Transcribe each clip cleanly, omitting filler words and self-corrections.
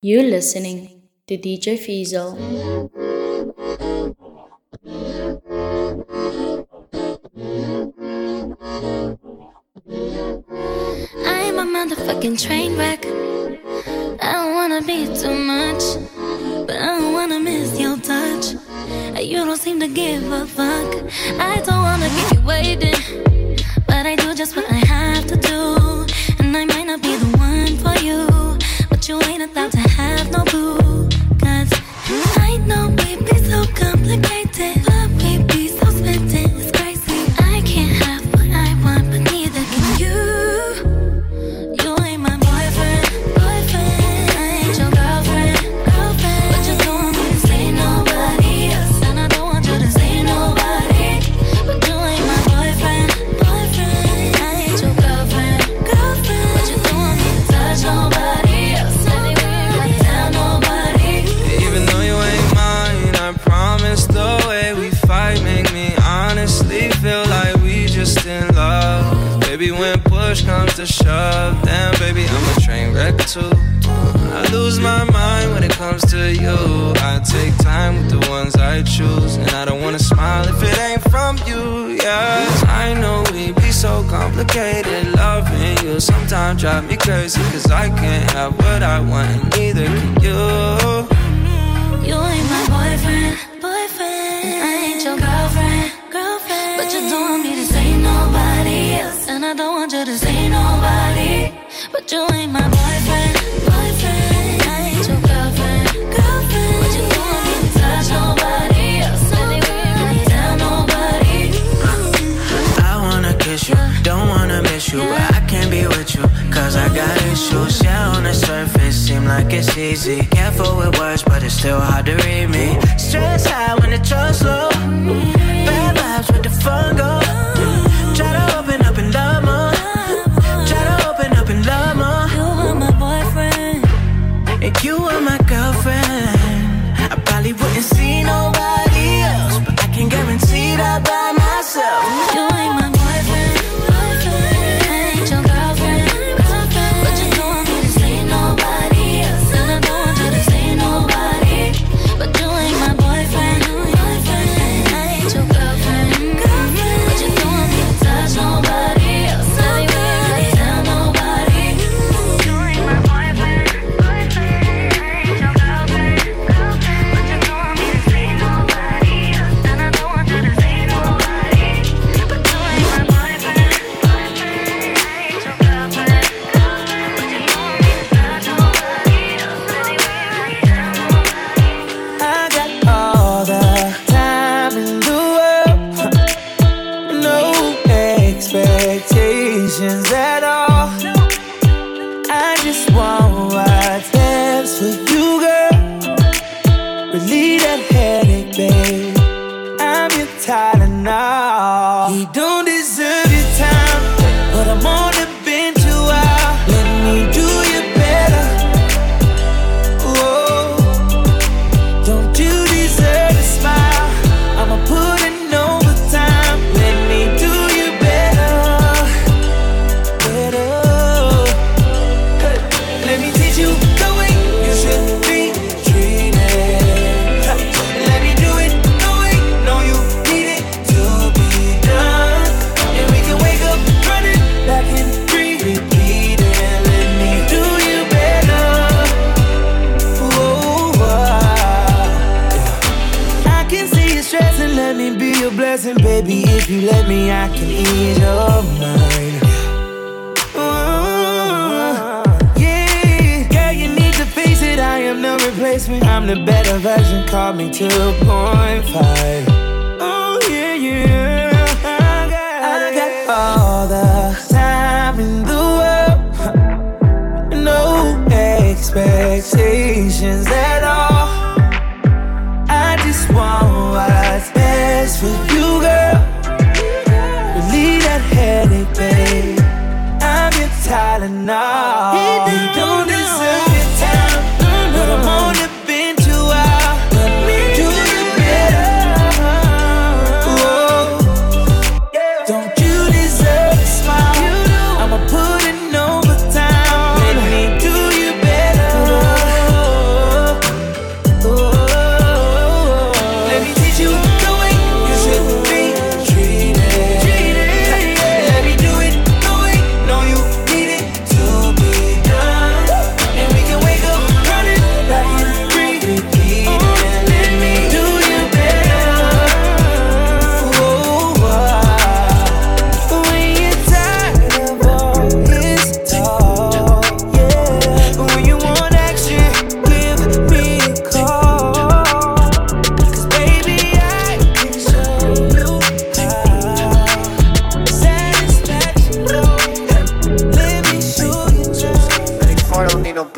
You're listening to DJ Fiesel. I'm a motherfucking train wreck. I don't wanna be too much, but I don't wanna miss your touch. You don't seem to give a fuck. I don't wanna keep you waiting, but I do just what I have to do. And I might not be the one for you, but you ain't allowed to have no boo. Cause I know we be so complicated, but we be so spittin', it's crazy. I can't have what I want, but neither can you. You ain't my boyfriend, boyfriend. I ain't your girlfriend, girlfriend. But you don't want me to say nobody else, and I don't want you to say nobody. But you ain't my boyfriend, boyfriend. I ain't your girlfriend, girlfriend. But you don't want me to touch nobody else, anywhere I tell nobody. Even though you ain't mine, I promise the way we fight make me honestly feel like we just in love. 'Cause baby, when push comes to shove, then baby, I'm a train wreck too. I lose my mind when it comes to you. I take time with the ones I choose, and I don't wanna smile if it ain't from you, yeah. 'Cause I know we be so complicated. Loving you sometimes drive me crazy, 'cause I can't have what I want, and neither can you. You ain't my boyfriend, boyfriend. And I ain't your girlfriend, girlfriend. But you don't want me to say nobody else, and I don't want you to say nobody. But you ain't my boyfriend, boyfriend. I ain't your girlfriend, girlfriend. But you don't want me to touch nobody else, anywhere I tell nobody. I wanna kiss you, don't wanna miss you, but I can't be with you, 'cause I got issues. Yeah, on the surface, seem like it's easy. Careful with words, but it's still hard to read me. Stress high when the trust low. Bad vibes with the fun go. Try to open up and love more. Try to open up and love more. You are my boyfriend, And you are my girlfriend. I probably wouldn't see nobody else, but I can guarantee that by myself. you ain't my boyfriend, boyfriend. I ain't your girlfriend, girlfriend. But you don't want me to say nobody else, and I don't want you to say nobody. But you ain't my boyfriend, boyfriend. I ain't your girlfriend, girlfriend. But you don't want me to touch nobody else, anywhere I tell nobody. You ain't my boyfriend, boyfriend. I ain't your girlfriend, girlfriend. But you don't want me to say nobody else, and I don't want you to say nobody. But you ain't my boyfriend, boyfriend. I ain't your girlfriend, girlfriend. But you don't want me to touch nobody else, anywhere I tell nobody. I got all the time in the world, no expectations at all. I just want what's best for you, girl. Relieve that headache, babe. I'm your Tylenol. He don't deserve your time, but I'm on the bench a while. Let me do you better. Whoa. Don't you deserve a smile? I'ma put in overtime. Let me do you better, better. Hey, let me teach you the way you should be treated. Let me do it the way know you need it to be done. And we can wake up running back in three, repeat it. Let me do you better. Whoa, I can see you stressing, let me be your blessing, baby. If you let me, I can ease your mind. Yeah, girl, you need to face it. I am no replacement. I'm the better version. Call me 2.5. Oh yeah, yeah. I got all the time in the world, no expectations at all. I just want what's best for you, girl. Relieve that headache, babe. I'm your Tylenol. You don't deserve your time, but I'm on the bench a while. Let me do you better. Whoa. Don't you deserve a smile? I'ma put in overtime. Let me do you better.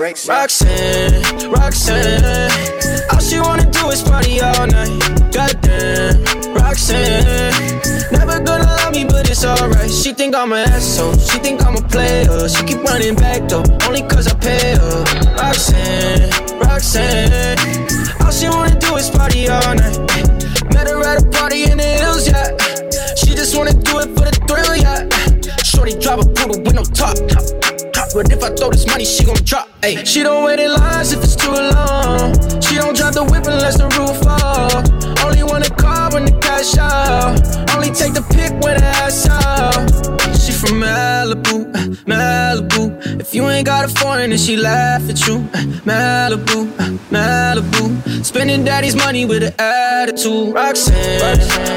Roxanne, all she wanna do is party all night. Goddamn, Roxanne, never gonna love me, but it's alright. She think I'm an asshole, she think I'm a player. She keep running back though, only cause I pay her. Roxanne, all she wanna do is party all night. Met her at a party in the hills, yeah. She just wanna do it for the thrill, yeah. Shorty drive a poodle with no top. But if I throw this money, she gon' drop. Ay. She don't wait in lines if it's too long. She don't drive the whip unless the roof fall. Only wanna call when the cash out. Only take the pic when the ass out. She from Malibu, Malibu. If you ain't got a foreign, then she laugh at you. Malibu, Malibu. Spending daddy's money with an attitude. Roxanne,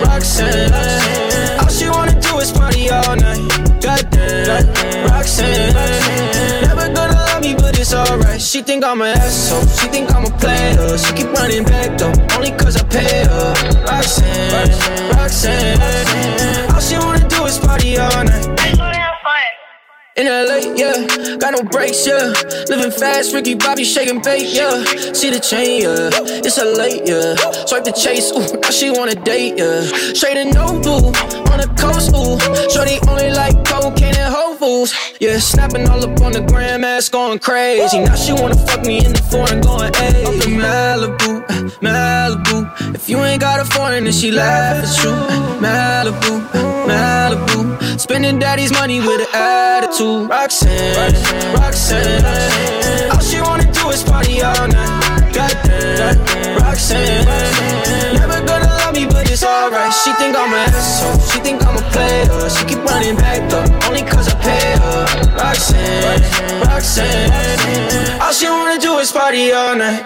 all she wanna do is party all night. Goddamn, Roxanne, never gonna love me, but it's alright. She think I'm an asshole, she think I'm a player. She keep running back though, only cause I pay her. Roxanne, all she wanna do is party all night. In LA, yeah, got no brakes, yeah. Living fast, Ricky Bobby shaking bait, yeah. See the chain, yeah, it's a late, yeah. Swipe the chase, ooh, now she wanna date, yeah. Straight and no blue, on the coast, ooh. Shorty only like cocaine and Whole Foods, yeah. Snapping all up on the gram, ass going crazy. Now she wanna fuck me in the foreign, going ayy. Up in Malibu, Malibu. If you ain't got a foreign, then she laugh at you. Malibu, Malibu. Spending daddy's money with an attitude. Roxanne, all she wanna do is party all night. Goddamn, Roxanne, never gonna love me, but it's alright. She think I'm an asshole, she think I'm a player. She keep running back though, only cause I pay her. Roxanne, all she wanna do is party all night.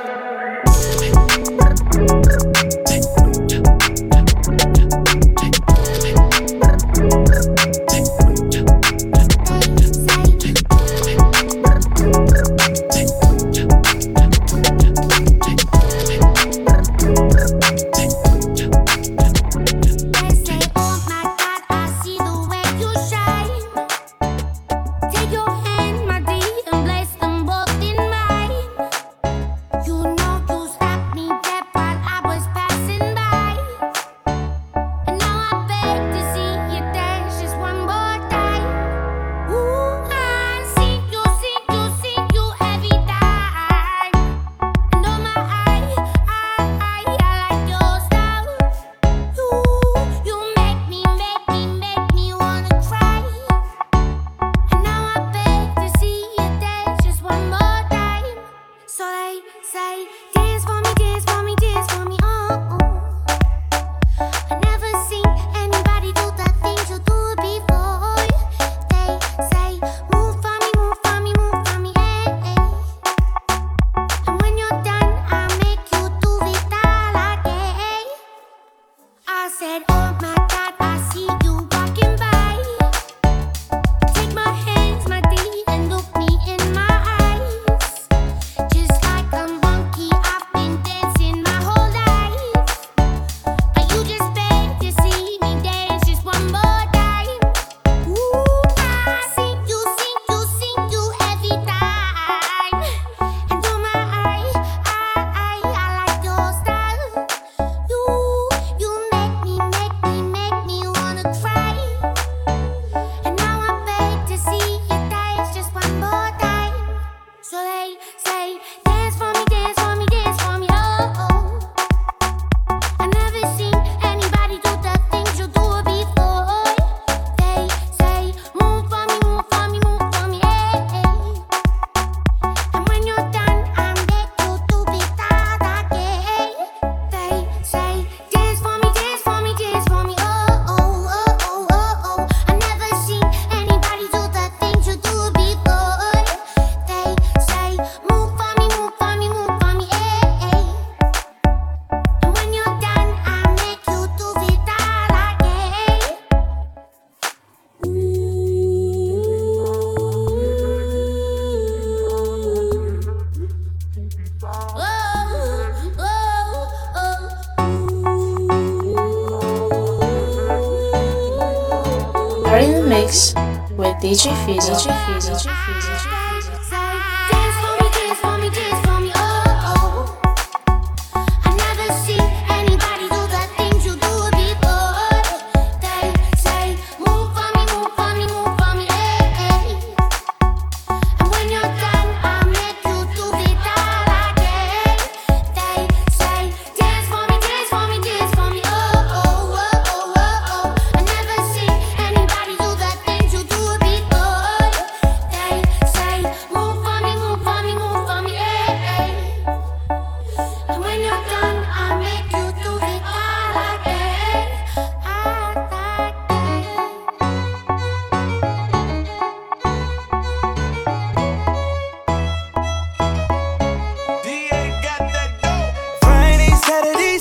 In the mix with DJ Fizzle. Dance for me,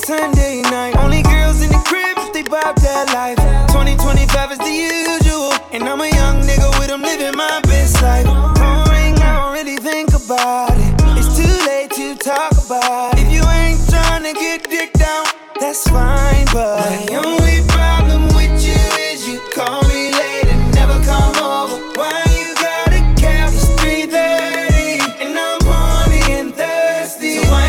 Sunday night. Only girls in the crib if they bout that life. 2025 is the usual, and I'm a young nigga with them living my best life. Phone ring, I don't really think about it. It's too late to talk about it. If you ain't trying to get dick down, that's fine, but my only problem with you is you call me late and never come over. Why you gotta cap? It's 3:30 and I'm horny and thirsty. So why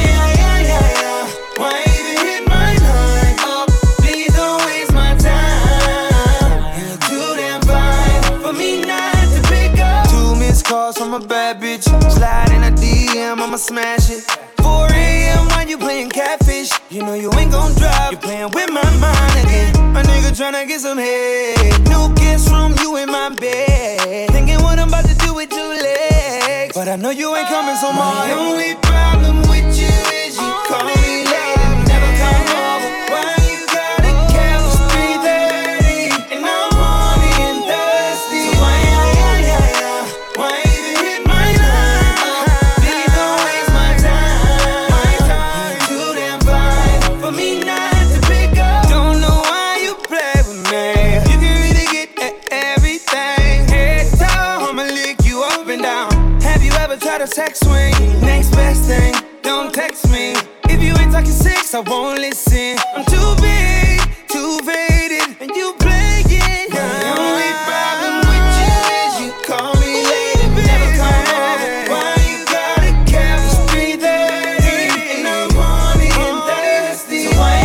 even hit my line? Oh, please don't waste my time. You're too damn fine for me not to pick up. 2 missed calls from a bad bitch. Slide in a DM, I'ma smash it. 4 a.m. while you playing catfish. You know you ain't gon' drive. You playing with my mind again. My nigga tryna get some head. No kiss from you in my bed. Thinking what I'm about to do with 2 legs. But I know you ain't coming, so my only problem with you is you call me late and never come over. Why you gotta cap? It's 3:30 and I'm horny and thirsty. So why even hit my line? Please don't waste my time. You're too damn fine for me not to pick up. Don't know why you play with me. You can really get everything. Head down, I'ma lick you up and down. Have you ever tried to text swing? Next best thing, don't text me. If you ain't talking sex, I won't listen. I'm too big, too faded, and you play it. My only problem with you is you call me late and never come over. Why you gotta cap? It's 3:30 and I'm horny and thirsty. So why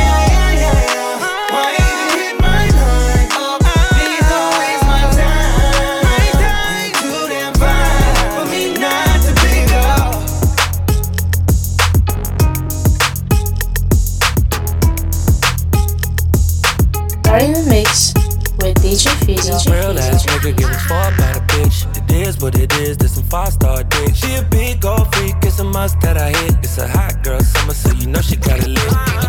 even hit my line? Oh, please don't waste my time. You're too damn fine for me not to pick up. Are in the mix with DJ Fizzle. Real ass nigga give a fuck about a bitch. It is what it is, this some 5-star dick. She a big gold freak, it's a must that I hit. It's a hot girl summer, so you know she got it lit.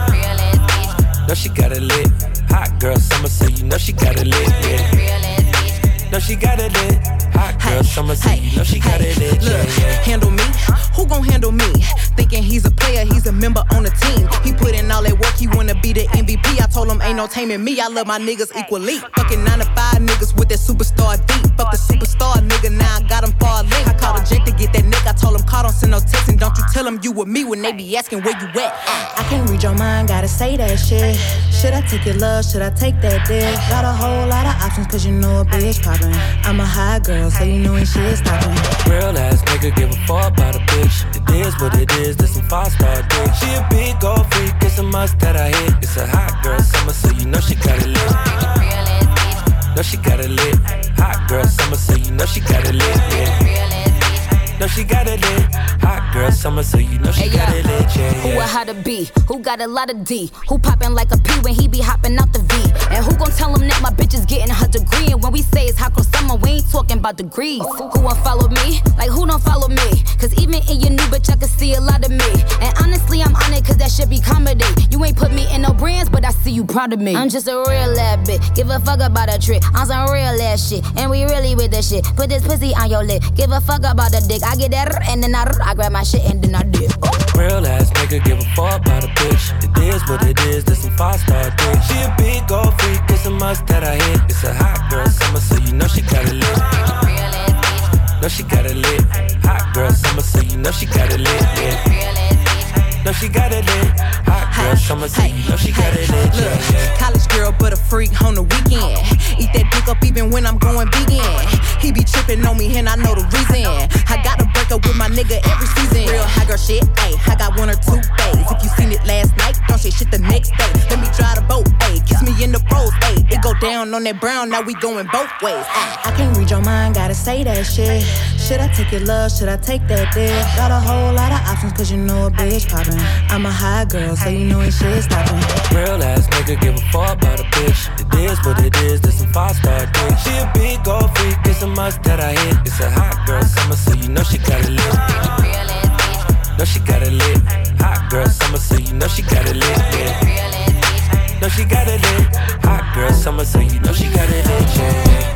Know she got it lit. Hot girl summer, so you know she got it lit. Yeah. Know she got it lit. Hot girl summer, so you know she got it lit. Look, Yeah. handle me? Who gon' handle me? Thinking he's a player, he's a member on the team. He put in all that work, he wanna be the MVP. I told him ain't no taming me, I love my niggas equally. Fucking 9 to 5 niggas with that superstar deep. Fuck the superstar nigga, now I got him far link. I called a Jake to get that nigga, I told him call, don't send no text. And don't you tell him you with me when they be asking where you at. I can't read your mind, gotta say that shit. Should I take your love, should I take that dick? Got a whole lot of options, cause you know a bitch poppin'. I'm a high girl, so you know when shit's stoppin'. Real ass nigga give a fuck about a bitch. It is what it is, this some 5-star dick. She a big gold freak, it's a must that I hit. It's a hot girl summer, so you know she got it lit. Know she got it lit. Hot girl summer, so you know she got it lit. Yeah. Know she got it lit. Hot girl summer, so you know she got it lit. Yeah, yeah. Who a how to be? Who got a lot of D? Who poppin' like a P when he be hopping out the V? And who gon' tell him that my bitch is getting her degree? And when we say it's hot girl summer, we ain't talking about degrees. Who won't follow me? Like who don't follow me? Cause even in your new bitch, I can see a lot of me. And honestly, I'm on it cause that shit be comedy. You ain't put me in no brands, but I see you proud of me. I'm just a real ass bitch. Give a fuck about a trick. I'm some real ass shit. And we really with the shit. Put this pussy on your lip. Give a fuck about the dick. I get that and then I grab my shit and then I dip. Real ass nigga give a fuck about a bitch. It is what it is, this some 5-star dick. She a big gold freak, it's a must that I hit. It's a hot girl summer, so you know she got it lit. Know she got it lit. Hot girl summer, so you know she got it lit. Yeah. Know she got it lit. Hot girl summer, so you know she got it lit. Look, college girl, but a freak on the weekend. Eat that dick up even when I'm going vegan. He be tripping on me and I know the reason. I gotta break up with my nigga every season. Real high girl shit, ayy. I got 1 or 2 days. If you seen it last night, don't say shit the next day. Let me drive the boat, ayy. Kiss me in the pros, ayy. It go down on that brown, now we going both ways. I can't read your mind, gotta say that shit. Should I take your love, should I take that dick? Got a whole lot of options, cause you know a bitch poppin'. I'm a high girl, so you know when shit's stoppin'. Real ass nigga give a fuck about a bitch. It is what it is, this some 5-star dick. She a big gold freak, it's a must that I hit. It's a hot girl summer, so you know she got it lit. Know she got it lit. Hot girl summer, so you know she got it lit. Yeah. Know she got it lit. Hot girl summer, so you know she got it lit. Yeah.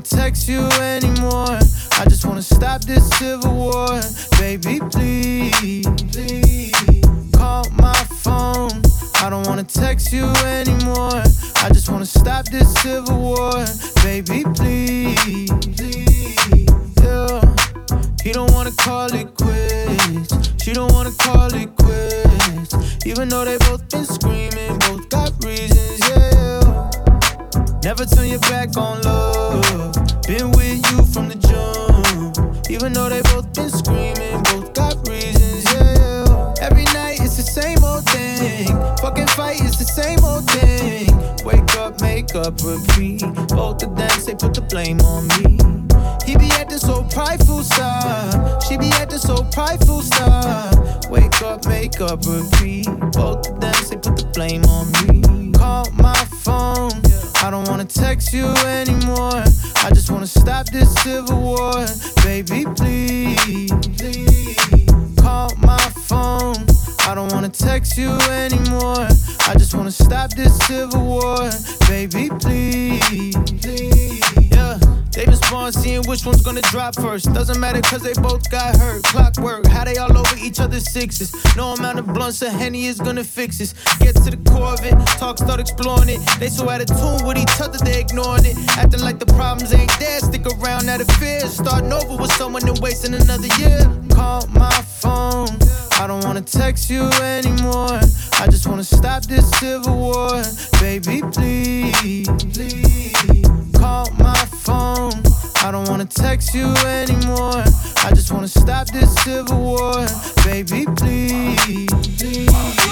text you anymore. I just wanna stop this civil war. Baby, please, please call my phone. I don't wanna text you anymore. I just wanna stop this civil war. Baby, please, please, yeah. He don't wanna call it quits. She don't wanna call it quits. Even though they both been screaming, both got reasons, yeah. Never turn your back on love. Been with you from the jump. Even though they both been screaming, both got reasons, yeah. Every night it's the same old thing. Fucking fight, it's the same old thing. Wake up, make up, repeat. Both of them say put the blame on me. He be acting so prideful, stop. She be acting so prideful, stop. Wake up, make up, repeat. Both of them say put the blame on me. Call my phone. I don't wanna text you anymore. I just wanna stop this civil war. Baby, please, please call my phone. I don't wanna text you anymore. I just wanna stop this civil war. Baby, please, please, yeah. They respond seeing which one's gonna drop first. Doesn't matter cause they both got hurt. Clockwork, how they all over each other's sixes. No amount of blunts or Henny is gonna fix this. Get to the core of it, talk, start exploring it. They so out of tune with each other, they ignoring it. Acting like the problems ain't there, stick around out of fear. Starting over with someone and wasting another year. Call my phone. I don't wanna text you anymore. I just wanna stop this civil war. Baby, please, please call my phone. I don't wanna text you anymore. I just wanna stop this civil war. Baby, please, please.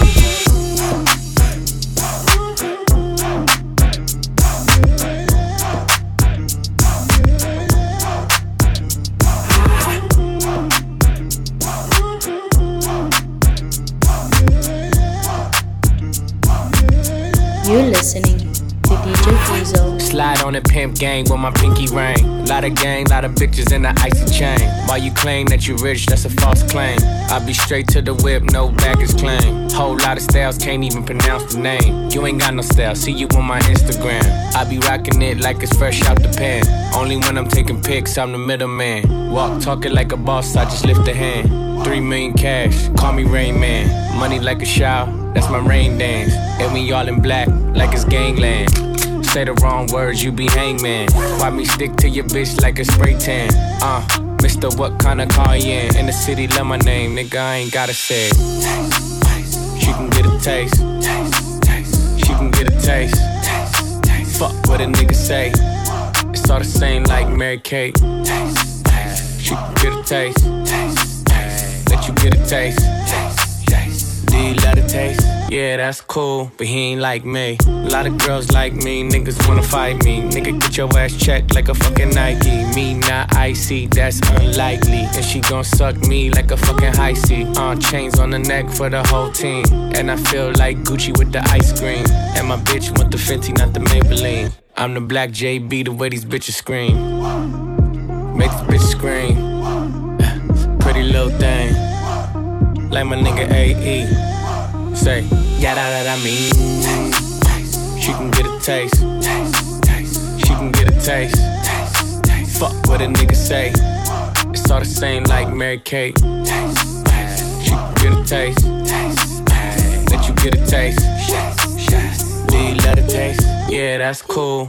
You're listening to DJ Fizo. Slide on the pimp gang with my pinky ring. Lot of gang, lot of bitches in the icy chain. While you claim that you rich, that's a false claim. I be straight to the whip, no baggage claim. Whole lot of styles, can't even pronounce the name. You ain't got no style, see you on my Instagram. I be rocking it like it's fresh out the pan. Only when I'm taking pics, I'm the middleman. Walk talking like a boss, I just lift a hand. 3 million cash, call me Rain Man. Money like a shower, that's my rain dance. And we all in black, like it's gangland. Say the wrong words, you be hangman. Why me stick to your bitch like a spray tan? Mister, what kind of car you in the city, love my name, nigga, I ain't gotta say it. She can get a taste. She can get a taste. Fuck what a nigga say. It's all the same like Mary Kate. She can get a taste. Let you get a taste. Do you love the taste? Yeah, that's cool, but he ain't like me. A lot of girls like me, niggas wanna fight me. Nigga, get your ass checked like a fucking Nike. Me not icy, that's unlikely. And she gon' suck me like a fucking high C. Chains on the neck for the whole team. And I feel like Gucci with the ice cream. And my bitch want the Fenty, not the Maybelline. I'm the black JB, the way these bitches scream. Make this bitch scream. Pretty little thing. Like my nigga AE. Say, yeah, that I mean. She can get a taste. She can get a taste. Fuck what a nigga say. It's all the same like Mary Kate. She can get a taste. Let you get a taste. Do you love the taste? Yeah, that's cool.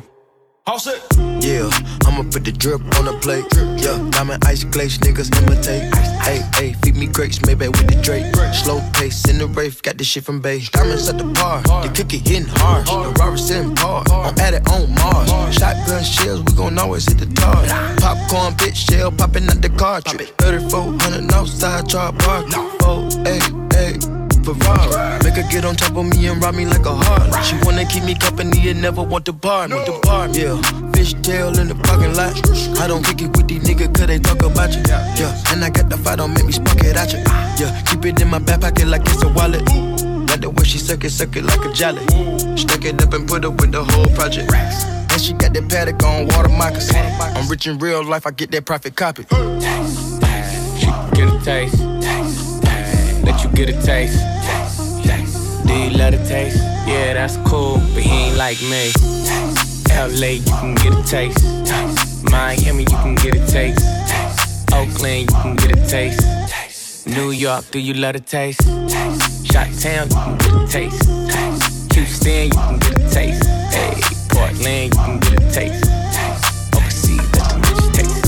Yeah, I'ma put the drip on the plate. Yeah, diamond ice glaze, niggas imitate. Hey, hey, feed me grapes, maybe with the Drake. Slow pace in the rave, got this shit from Bay. Diamonds at the bar, the cookie hitting hard. The Robert sitting par, I'm at it on Mars. Shotgun shells, we gon' always hit the tar. Popcorn, bitch, shell popping out the cartridge. 3400 outside, char park. Oh, hey, hey. Ferrari. Make her get on top of me and rob me like a heart. She wanna keep me company and never want to bar me. Yeah, fishtail in the parking lot. I don't kick it with these niggas cause they talk about you. Yeah, and I got the fight, don't make me spark it at you. Yeah, keep it in my back pocket like it's a wallet. Like the way she suck it like a jelly. Stuck it up and put it with the whole project. And she got that paddock on water moccasin. I'm rich in real life, I get that profit copy. She can get a taste. Let you get a taste. Do you love the taste? Yeah, that's cool, but he ain't like me. LA, you can get a taste. Miami, you can get a taste. Oakland, you can get a taste. New York, do you love the taste? Chi-Town, you can get a taste. Houston, you can get a taste. Hey, Portland, you can get a taste. Overseas, let them bitches taste.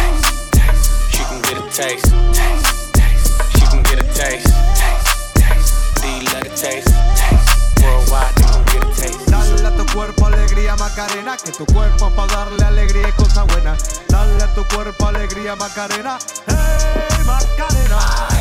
She can get a taste. She can get a taste. Do you love the taste? Worldwide, they gon' get a taste. Dale a tu cuerpo alegría, Macarena, que tu cuerpo pa' darle alegría y cosas buenas. Dale a tu cuerpo alegría, Macarena. Hey, Macarena.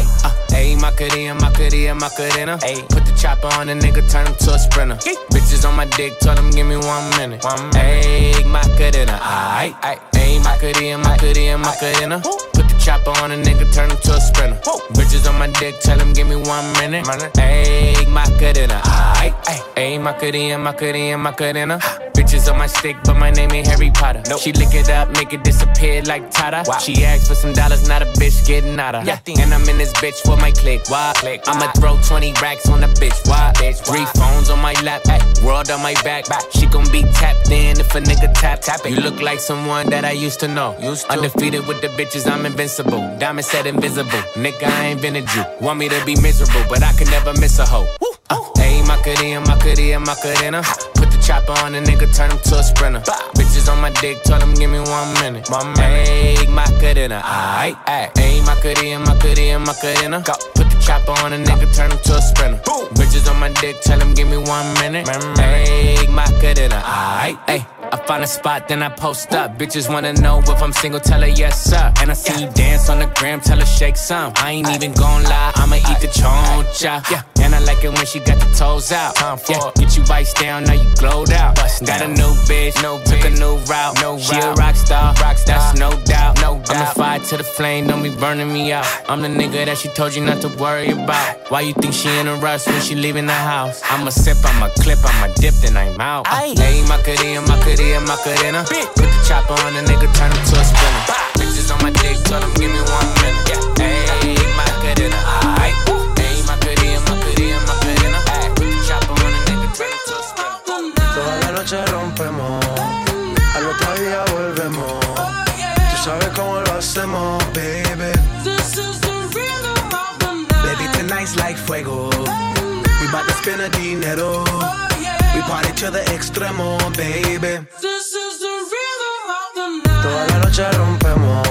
Ayy, Macarena, Macarena, Macarena. Ayy, put the chopper on the nigga, turn him to a sprinter. Bitches on my dick, told him give me 1 minute. Ayy, Macarena, aight, aight. Ayy, Macarena, Macarena, Macarena. Put the chopper on a nigga, turn him to a sprinter. Bitches on my dick, tell him give me 1 minute. Ayy, Macarena, aight, aight. Ayy, Macarena, Macarena, Macarena. Bitches on my stick, but my name ain't Harry Potter. Nope. She lick it up, make it disappear like Tata. Wow. She asked for some dollars, not a bitch getting out of. Yeah. And I'm in this bitch for my click. Why? I'ma throw 20 racks on a bitch. Why? 3 phones on my lap, world on my back. She gon' be tapped in if a nigga tap it. You look like someone that I used to know. Undefeated with the bitches, I'm invincible. Diamond said invisible. Nigga, I ain't been a Jew. Want me to be miserable, but I can never miss a hoe. Ayy, Macarena, Macarena, Macarena. Put the chopper on a nigga, turn him to a sprinter. Bitches on my dick, told him give me 1 minute. Ayy, Macarena, aight, aight. Ayy, Macarena, Macarena, Macarena. Put the chopper on a nigga, turn him to a sprinter. Bitches on my dick, tell him give me 1 minute. Ayy, Macarena, aight, aight. I find a spot, then I post up. Bitches wanna know if I'm single, tell her yes, sir. And I see you dance on the gram, tell her shake some. I ain't even gon' lie, I'ma eat the choncha. And I like it when she got the toes out. Get you iced down, now you glowed out. Got a new bitch, took a new route. She a rock star, that's no doubt. I'm a fire to the flame, don't be burning me out. I'm the nigga that she told you not to worry about. Why you think she in a rush when she leaving the house? I'ma sip, I'ma clip, I'ma dip, then I'm out. Ayy, Macarena, Macarena, Macarena. Put the chopper on a nigga, turn him to a sprinter. Bitches on my dick, told him give me 1 minute. Ayy, Macarena, aight. Ayy, Macarena, Macarena, Macarena. Put the chopper on a nigga, turn him to a sprinter. Toda la noche rompemos, al otro día volvemos. Tú sabes cómo lo hacemos, baby. This is the rhythm of the night. Baby, tonight's like fuego. We bout to spend a dinero. We party to the extremo, baby. This is the rhythm of the night. Toda la noche rompemos,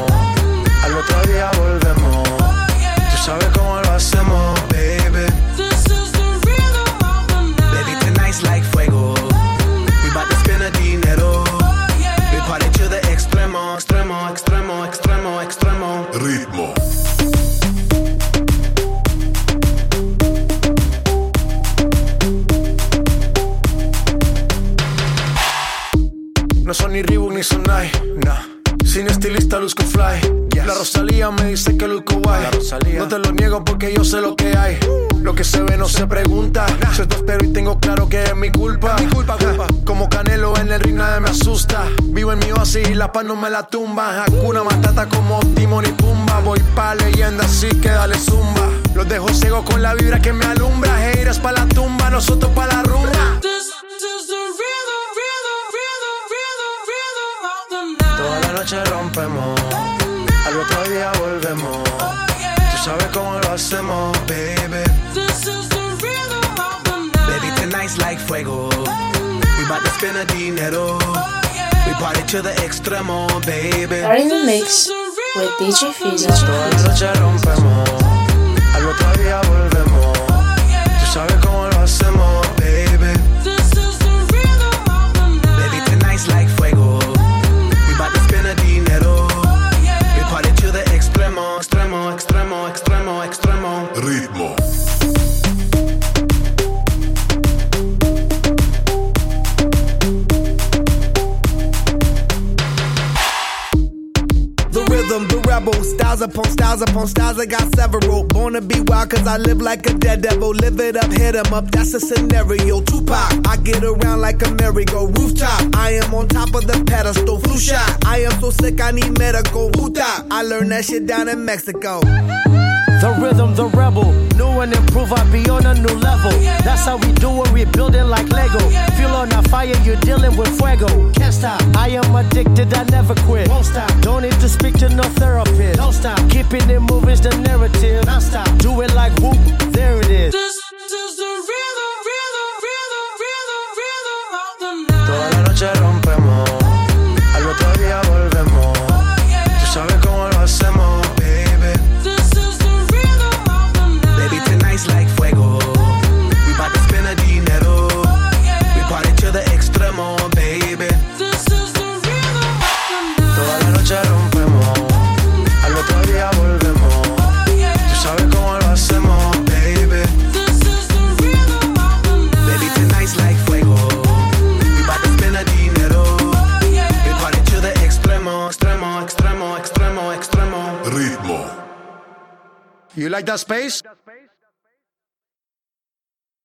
al otro día volvemos. Tú sabes cómo lo hacemos, baby. This is the rhythm of the night. Baby, tonight's like fuego. We bout to spend a dinero. We party to the extremo, extremo, extremo, extremo, extremo. Ritmo. No son ni Reebok ni Sonai, nah. Sin estilista luzco fly. La Rosalía me dice que luzco guay. No te lo niego porque yo sé lo que hay. Lo que se ve no se pregunta. Yo te espero y tengo claro que es mi culpa. Como Canelo en el ring nadie me asusta. Vivo en mi oasis y la paz no me la tumba. Hakuna Matata como Timon y Pumba. Voy pa' leyenda así que dale zumba. Los dejo ciego con la vibra que me alumbra. Haters pa' la tumba, nosotros pa' la rumba. Toda la noche rompemos, al otro día volvemos. Tú sabes cómo lo hacemos, baby. This is the rhythm of the night. Baby, tonight's like fuego. We bout to spend a dinero. We party to the extremo, baby. Are in the mix with DJ Fiza. Toda la noche rompemos, al otro día volvemos. Tú sabes cómo lo hacemos, baby. This is the rhythm of the night. Baby, tonight's like fuego. Dinero. We party to the extremo, extremo, extremo, extremo, extremo. Ritmo. The rhythm, the rebel, styles upon styles upon styles, I got several. Born to be wild cause I live like a dead devil. Live it up, hit 'em up, that's a scenario. Tupac, I get around like a merry-go rooftop. I am on top of the pedestal, flu shot. I am so sick I need medical. Puta, I learned that shit down in Mexico. The rhythm, the rebel. New and improve, I be on a new level. That's how we do it, we building like Lego. Feel on a fire, you're dealing with fuego. Can't stop, I am addicted, I never quit. Won't stop, don't need to speak to no therapist. Don't stop, keeping it moving's the narrative. Non stop, do it like whoop, there it is. This is the rhythm, rhythm, rhythm, rhythm, rhythm of the night. Toda la noche rompemos, al otro día volvemos. Tú sabes cómo lo hacemos, baby. This is the rhythm of the night. Baby, tonight's like fuego. We bout to spend a dinero. We party to the extremo, baby. This is the rhythm of the night. Toda la noche rompemos, al otro día volvemos. Tú sabes cómo lo hacemos, baby. This is the rhythm of the night. Baby, tonight's like fuego. We bout to spend a dinero. We party to the extremo, extremo, extremo, extremo, extremo. Ritmo. You like that space?